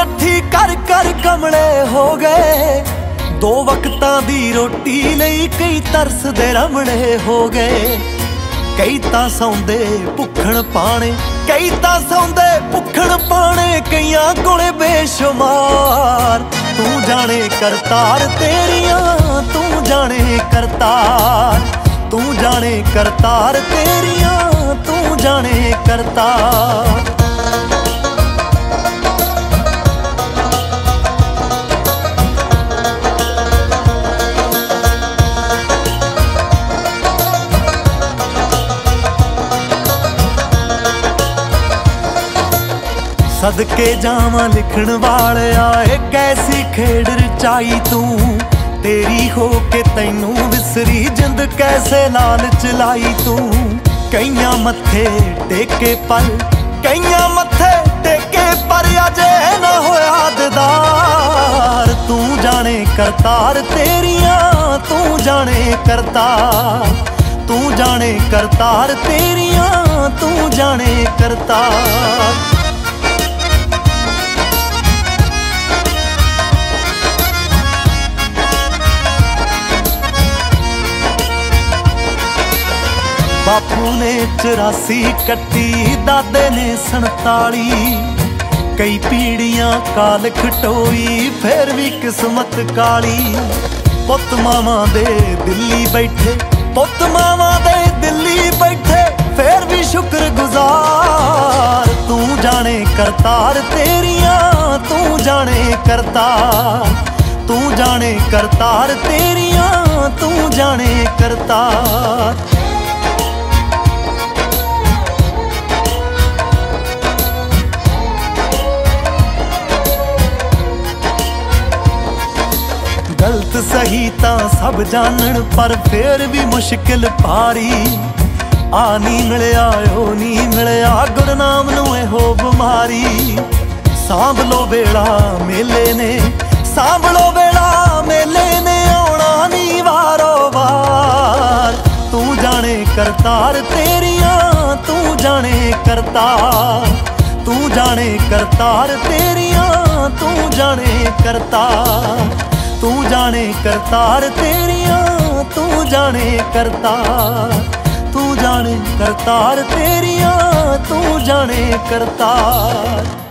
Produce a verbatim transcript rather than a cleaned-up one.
ਇਕੱਠੀ ਕਰ ਕਰ ਕਮਲੇ ਹੋ ਗਏ। ਦੋ ਵਕਤਾਂ ਦੀ ਰੋਟੀ ਲਈ ਕਈ ਤਰਸਦੇ ਰਮਣੇ ਹੋ ਗਏ। ਕਈ ਤਾਂ ਸੌਂਦੇ ਭੁੱਖਣ ਪਾਣੇ, ਕਈ ਤਾਂ ਸੌਂਦੇ ਭੁੱਖਣ ਪਾਣੇ, ਕਈਆਂ ਕੋਲੇ ਬੇਸ਼ੁਮਾਰ। ਤੂੰ ਜਾਣੇ ਕਰਤਾਰ ਤੇਰੀਆਂ, ਤੂੰ ਜਾਣੇ ਕਰਤਾਰ, ਤੂੰ ਜਾਣੇ ਕਰਤਾਰ ਤੇਰੀਆਂ, ਤੂੰ ਜਾਣੇ ਕਰਤਾਰ। ਸਦਕੇ ਜਾਵਾਂ ਲਿਖਣ ਵਾਲਿਆ, ਇਹ ਕੈਸੀ ਖੇਡ ਰਚਾਈ ਤੂੰ। ਤੇਰੀ ਹੋ ਕੇ ਤੈਨੂੰ ਵਿਸਰੀ ਜਿੰਦ ਕੈਸੇ ਲਾਲਚ ਲਾਈ ਤੂੰ। ਕਈਆਂ ਮੱਥੇ ਟੇਕੇ ਪਰ, ਕਈਆਂ ਮੱਥੇ ਟੇਕੇ ਪਰ ਅਜੇ ਨਾ ਹੋਇਆ ਦੀਦਾਰ। ਤੂੰ ਜਾਣੇ ਕਰਤਾਰ ਤੇਰੀਆਂ, ਤੂੰ ਜਾਣੇ ਕਰਤਾਰ, ਤੂੰ ਜਾਣੇ ਕਰਤਾਰ ਤੇਰੀਆਂ, ਤੂੰ ਜਾਣੇ ਕਰਤਾਰ। ਬਾਪੂ ਨੇ ਚੁਰਾਸੀ ਕੱਟੀ, ਦਾਦੇ ਨੇ ਸੰਤਾਲੀ। ਕਈ ਪੀੜੀਆਂ ਕਾਲ ਖਟੋਈ, ਫੇਰ ਵੀ ਕਿਸਮਤ ਕਾਲੀ। ਪੁੱਤ ਮਾਵਾਂ ਦੇ ਦਿੱਲੀ ਬੈਠੇ, ਪੁੱਤ ਮਾਵਾਂ ਦੇ ਦਿੱਲੀ ਬੈਠੇ, ਫੇਰ ਵੀ ਸ਼ੁਕਰ ਗੁਜ਼ਾਰ। ਤੂੰ ਜਾਣੇ ਕਰਤਾਰ ਤੇਰੀਆਂ, ਤੂੰ ਜਾਣੇ ਕਰਤਾਰ, ਤੂੰ ਜਾਣੇ ਕਰਤਾਰ ਤੇਰੀਆਂ, ਤੂੰ ਜਾਣੇ ਕਰਤਾਰ। ਗਲਤ ਸਹੀ ਤਾਂ ਸਭ ਜਾਣਨ, ਪਰ ਫੇਰ ਵੀ ਮੁਸ਼ਕਿਲ ਭਾਰੀ। ਆ ਨੀ ਮਿਲਿਆ ਓ ਨੀ ਮਿਲਿਆ, ਗੁਰਨਾਮ ਨੂੰ ਇਹੋ ਬਿਮਾਰੀ। ਸਾਂਭ ਲੋ ਵੇਲਾ ਮੇਲੇ ਨੇ, ਸਾਂਭ ਲੋ ਵੇਲਾ ਮੇਲੇ ਨੇ, ਆਉਣਾ ਨੀ ਵਾਰੋ ਵਾਰ। ਤੂੰ ਜਾਣੇ ਕਰਤਾਰ ਤੇਰੀਆਂ, ਤੂੰ ਜਾਣੇ ਕਰਤਾਰ, ਤੂੰ ਜਾਣੇ ਕਰਤਾਰ ਤੇਰੀਆਂ, ਤੂੰ ਜਾਣੇ ਕਰਤਾਰ। ਤੂੰ ਜਾਣੇ ਕਰਤਾਰ ਤੇਰੀਆਂ, ਤੂੰ ਜਾਣੇ ਕਰਤਾਰ, ਤੂੰ ਜਾਣੇ ਕਰਤਾਰ ਤੇਰੀਆਂ, ਤੂੰ ਜਾਣੇ ਕਰਤਾਰ।